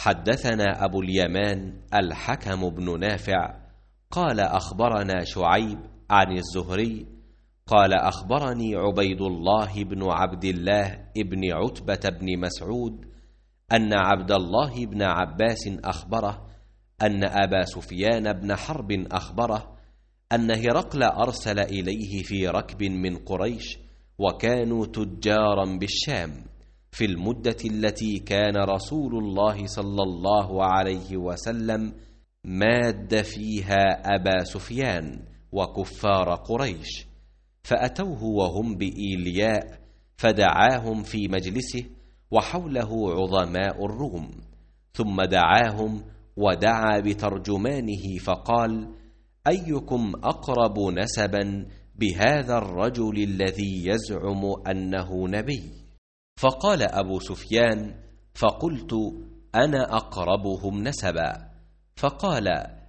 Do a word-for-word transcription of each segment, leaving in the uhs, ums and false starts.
حدثنا أبو اليمان الحكم بن نافع قال أخبرنا شعيب عن الزهري قال أخبرني عبيد الله بن عبد الله بن عتبة بن مسعود أن عبد الله بن عباس أخبره أن أبا سفيان بن حرب أخبره أن هرقل أرسل إليه في ركب من قريش وكانوا تجارا بالشام في المدة التي كان رسول الله صلى الله عليه وسلم ماد فيها أبا سفيان وكفار قريش، فأتوه وهم بإيلياء فدعاهم في مجلسه وحوله عظماء الروم، ثم دعاهم ودعا بترجمانه فقال: أيكم أقرب نسبا بهذا الرجل الذي يزعم أنه نبي؟ فقال أبو سفيان: فقلت: أنا أقربهم نسبا. فقال: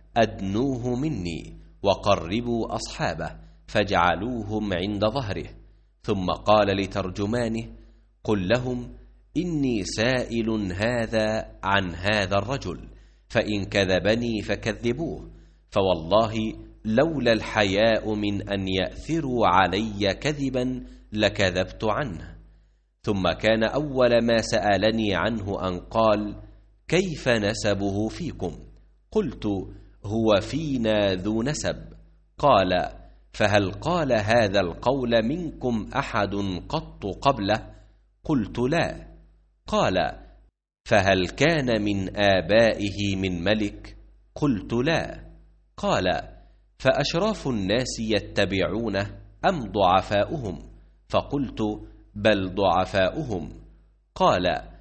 أدنوه مني وقربوا أصحابه فاجعلوهم عند ظهره. ثم قال لترجمانه: قل لهم إني سائل هذا عن هذا الرجل، فإن كذبني فكذبوه، فوالله لولا الحياء من أن يأثروا علي كذبا لكذبت عنه. ثم كان أول ما سألني عنه أن قال: كيف نسبه فيكم؟ قلت: هو فينا ذو نسب. قال: فهل قال هذا القول منكم أحد قط قبله؟ قلت: لا. قال: فهل كان من آبائه من ملك؟ قلت: لا. قال: فأشراف الناس يتبعونه أم ضعفاؤهم؟ فقلت: بل ضعفاؤهم. قال: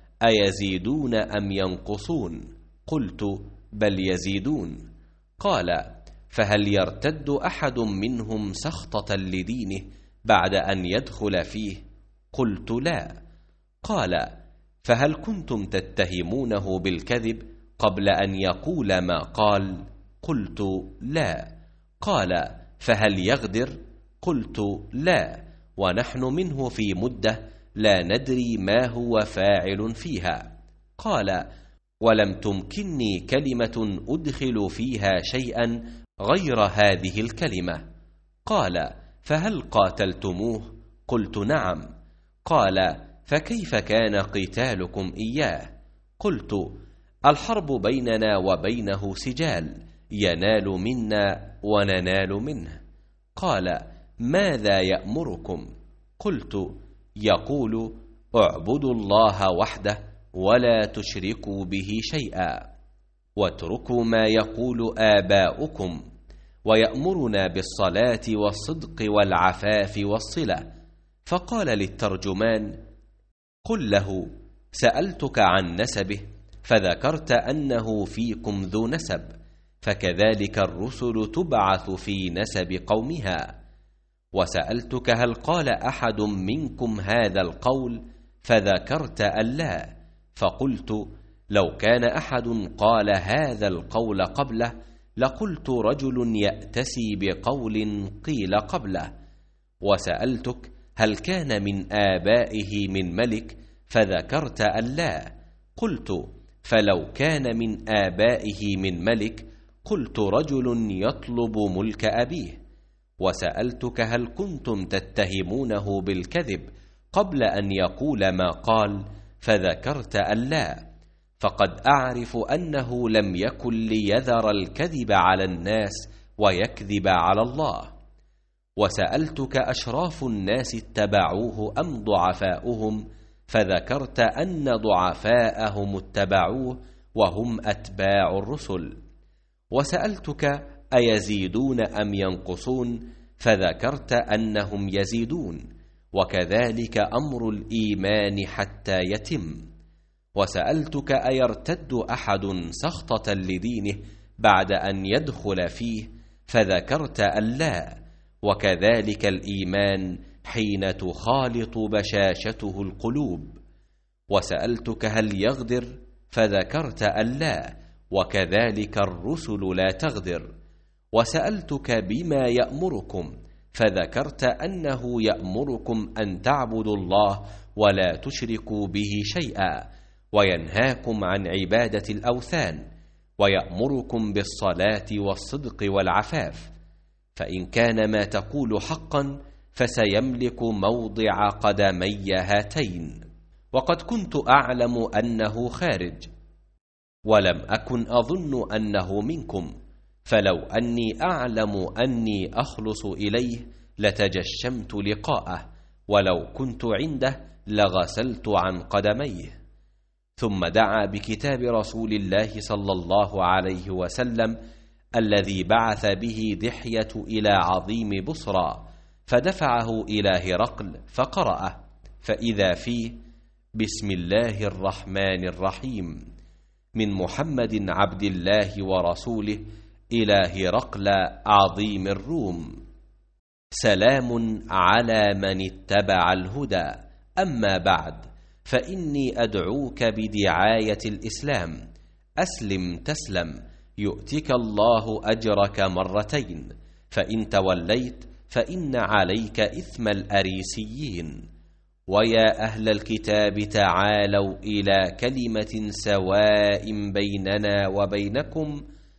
أيزيدون أم ينقصون؟ قلت: بل يزيدون. قال: فهل يرتد أحد منهم سخطة لدينه بعد أن يدخل فيه؟ قلت: لا. قال: فهل كنتم تتهمونه بالكذب قبل أن يقول ما قال؟ قلت: لا. قال: فهل يغدر؟ قلت: لا، ونحن منه في مدة لا ندري ما هو فاعل فيها. قال: ولم تمكنني كلمة أدخل فيها شيئا غير هذه الكلمة. قال: فهل قاتلتموه؟ قلت: نعم. قال: فكيف كان قتالكم إياه؟ قلت: الحرب بيننا وبينه سجال، ينال منا وننال منه. قال: ماذا يأمركم؟ قلت: يقول: اعبدوا الله وحده ولا تشركوا به شيئا، واتركوا ما يقول آباؤكم، ويأمرنا بالصلاة والصدق والعفاف والصلة. فقال للترجمان: قل له: سألتك عن نسبه فذكرت أنه فيكم ذو نسب، فكذلك الرسل تبعث في نسب قومها. وسألتك هل قال أحد منكم هذا القول فذكرت أن لا، فقلت: لو كان أحد قال هذا القول قبله لقلت رجل يأتسي بقول قيل قبله. وسألتك هل كان من آبائه من ملك فذكرت أن لا، قلت: فلو كان من آبائه من ملك قلت رجل يطلب ملك أبيه. وسألتك هل كنتم تتهمونه بالكذب قبل أن يقول ما قال فذكرت أن لا، فقد أعرف أنه لم يكن ليذر الكذب على الناس ويكذب على الله. وسألتك أشراف الناس اتبعوه أم ضعفاؤهم، فذكرت أن ضعفاءهم اتبعوه وهم أتباع الرسل. وسألتك أيزيدون أم ينقصون، فذكرت أنهم يزيدون، وكذلك أمر الإيمان حتى يتم. وسألتك أيرتد أحد سخطة لدينه بعد أن يدخل فيه، فذكرت أن لا، وكذلك الإيمان حين تخالط بشاشته القلوب. وسألتك هل يغدر، فذكرت أن لا، وكذلك الرسل لا تغدر. وسألتك بما يأمركم، فذكرت أنه يأمركم أن تعبدوا الله ولا تشركوا به شيئا، وينهاكم عن عبادة الأوثان، ويأمركم بالصلاة والصدق والعفاف، فإن كان ما تقول حقا فسيملك موضع قدمي هاتين. وقد كنت أعلم أنه خارج، ولم أكن أظن أنه منكم، فلو أني أعلم أني أخلص إليه لتجشمت لقاءه، ولو كنت عنده لغسلت عن قدميه. ثم دعا بكتاب رسول الله صلى الله عليه وسلم الذي بعث به دحية إلى عظيم بصرى، فدفعه إلى هرقل فقرأه، فإذا فيه: بسم الله الرحمن الرحيم، من محمد عبد الله ورسوله إلى هرقل عظيم الروم، سلام على من اتبع الهدى، أما بعد، فإني أدعوك بدعاية الإسلام، أسلم تسلم، يؤتك الله أجرك مرتين، فإن توليت فإن عليك إثم الأريسيين. ويا أهل الكتاب تعالوا إلى كلمة سواء بيننا وبينكم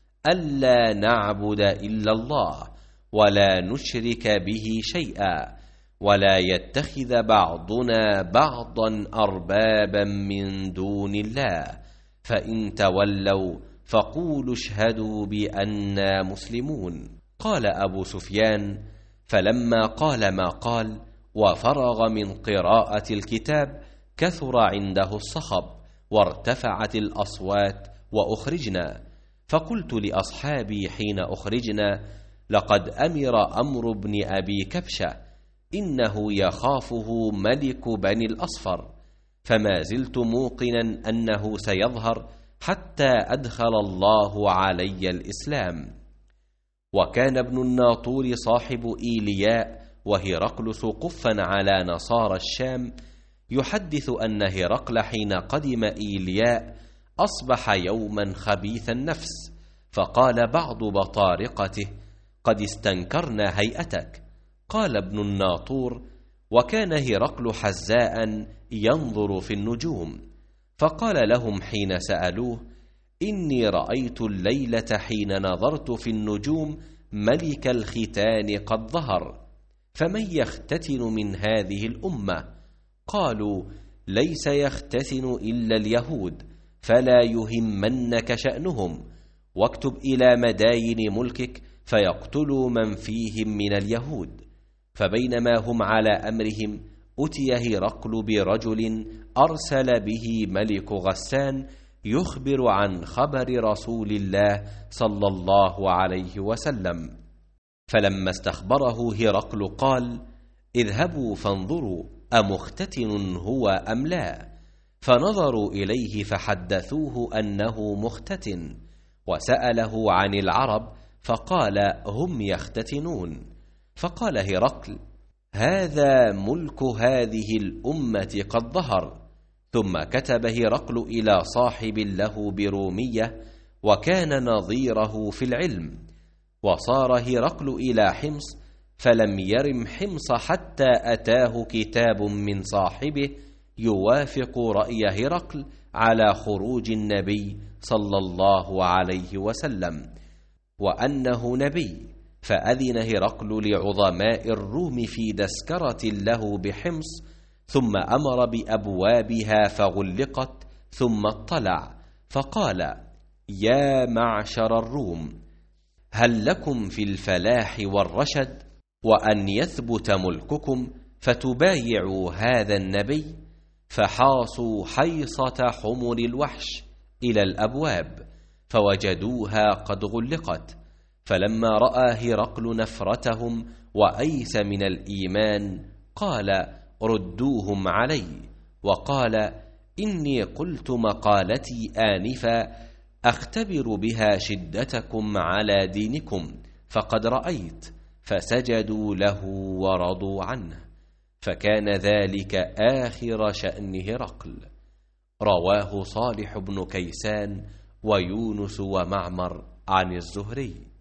ألا نعبد إلا الله ولا نشرك به شيئا، ولا يتخذ بعضنا بعضا أربابا من دون الله، فإن تولوا فقولوا اشهدوا بأننا مسلمون. قال أبو سفيان: فلما قال ما قال وفرغ من قراءة الكتاب كثر عنده الصخب وارتفعت الأصوات وأخرجنا، فقلت لأصحابي حين أخرجنا: لقد أمر أمر بن أبي كبشة، إنه يخافه ملك بني الأصفر، فما زلت موقنا أنه سيظهر حتى أدخل الله علي الإسلام. وكان ابن الناطور صاحب إيلياء وهرقلس قفا على نصارى الشام، يحدث أن هرقل حين قدم إيلياء أصبح يوما خبيث النفس، فقال بعض بطارقته: قد استنكرنا هيئتك. قال ابن الناطور: وكان هرقل حزاء ينظر في النجوم، فقال لهم حين سألوه: إني رأيت الليلة حين نظرت في النجوم ملك الختان قد ظهر، فمن يختتن من هذه الأمة؟ قالوا: ليس يختتن إلا اليهود، فلا يهمنك شأنهم، واكتب إلى مداين ملكك فيقتلوا من فيهم من اليهود. فبينما هم على أمرهم أتي هرقل برجل أرسل به ملك غسان يخبر عن خبر رسول الله صلى الله عليه وسلم. فلما استخبره هرقل قال: اذهبوا فانظروا أمختتن هو أم لا؟ فنظروا إليه فحدثوه أنه مختتن، وسأله عن العرب فقال: هم يختتنون. فقال هرقل: هذا ملك هذه الأمة قد ظهر. ثم كتب هرقل إلى صاحب له برومية وكان نظيره في العلم، وصار هرقل إلى حمص، فلم يرم حمص حتى أتاه كتاب من صاحبه يوافق رأي هرقل على خروج النبي صلى الله عليه وسلم وأنه نبي، فأذن هرقل لعظماء الروم في دسكرة له بحمص، ثم أمر بأبوابها فغلقت، ثم اطلع فقال: يا معشر الروم، هل لكم في الفلاح والرشد وأن يثبت ملككم فتبايعوا هذا النبي؟ فحاصوا حيصة حمر الوحش إلى الأبواب فوجدوها قد غلقت، فلما رأى هرقل نفرتهم وأيس من الإيمان قال: ردوهم علي. وقال: إني قلت مقالتي آنفا أختبر بها شدتكم على دينكم، فقد رأيت. فسجدوا له ورضوا عنه، فكان ذلك آخر شأن هرقل. رواه صالح بن كيسان ويونس ومعمر عن الزهري.